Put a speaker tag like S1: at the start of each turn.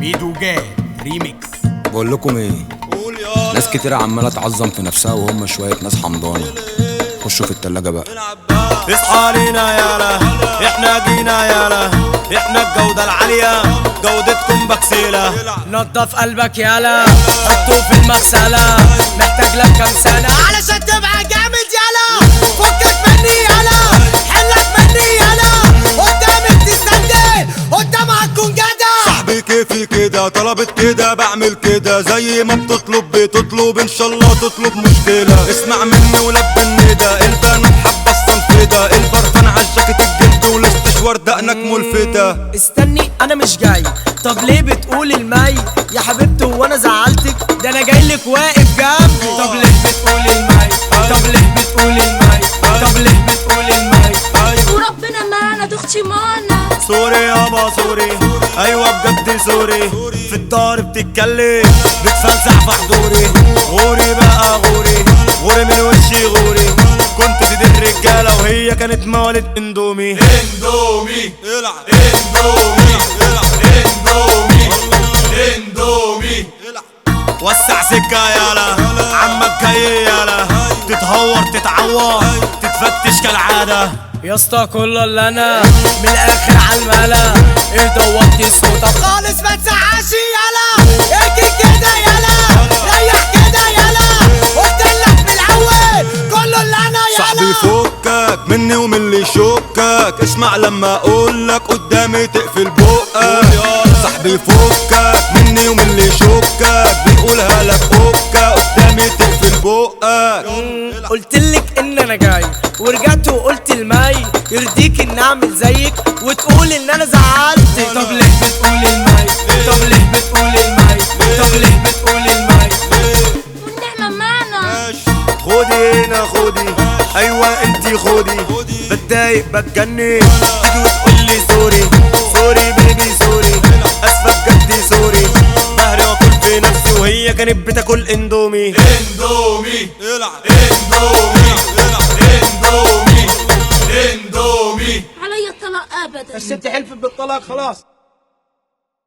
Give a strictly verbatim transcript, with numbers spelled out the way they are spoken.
S1: ميدو جاد ريميكس.
S2: بقول لكم ايه، ناس كتير عماله تعظم في نفسها وهم شويه ناس حمضانه. خشوا في التلاجة بقى.
S1: اصحى لينا يالا، احنا جينا يالا، احنا الجودة العالية، جودتكم بكسيلة.
S3: نضف قلبك يالا، حطه في المغسلة، محتاج لك كام سنة علشان تبقى جامد يالا. فكك مني يالا، حلك مني يالا، قدامك تستنى، قدامها تكون جدع.
S4: صاحبي كيفي كده، طلبت كده بعمل كده، زي ما بتطلب بتطلب ان شاء الله تطلب مشكلة. اسمع مني ولب الندى، البنات حابة الصنفدة، البرفان عالجاكيت الجلد والاستشوار دقنك ملفتة.
S3: استني انا مش جاي، طب ليه بتقول المي يا حبيبتي وانا زعلتك؟ ده انا جايلك واقف جنبي. طب ليه بتقول المي؟ طب ليه بتقول المي؟ طب ليه بتقول المي؟
S5: وربنا معانا تختي معانا.
S1: سوري يابا سوري، ايوه بجد سوري. في الدار بتتكلم بتفلسع في حضوري، غوري بقى غوري، غوري من وشي غوري. كنت سيد الرجاله وهي كانت موالد اندومي.
S4: اندومي العب، اندومي العب، اندومي اندومي العب.
S1: وسع سكه يالا، عمك جاي يالا، تتهور تتعور تتفتش كالعاده.
S3: يا اسطى كل اللي انا من الاخر عالملا، ايه دوبتي صوتك خالص ما تزعقش يالا. اركن كده يالا، ريح كده يالا، قلتلك من الاول كل اللي انا يالا.
S4: صاحبي فكك مني ومن اللي يشكك، اسمع لما اقولك قدامي تقفل بقك. صاحبي فكك مني ومن اللي يشكك، بيقولها لك اوكا قدامي تقفل بقك.
S3: قلتلك ان انا جاي ورجعت وقلت المي، يرضيك ان اعمل زيك وتقول ان انا زعلتك؟ طب ليه بتقول المي؟ طب ليه بتقول المي؟ طب ليه بتقول المي؟
S5: والنعمة معنا.
S1: خدي هنا خدي، ايوه انتي خدي. بتضايق بتجنن تيجي وتقولي سوري، سوري بيبي سوري، اسفه بجد سوري. بهري واكل في نفسي وهي كانت بتاكل اندومي.
S4: اندومي العب، اندومي العب، اندومي اندومي.
S5: علي الطلاق ابدا.
S3: الست حلفت بالطلاق خلاص.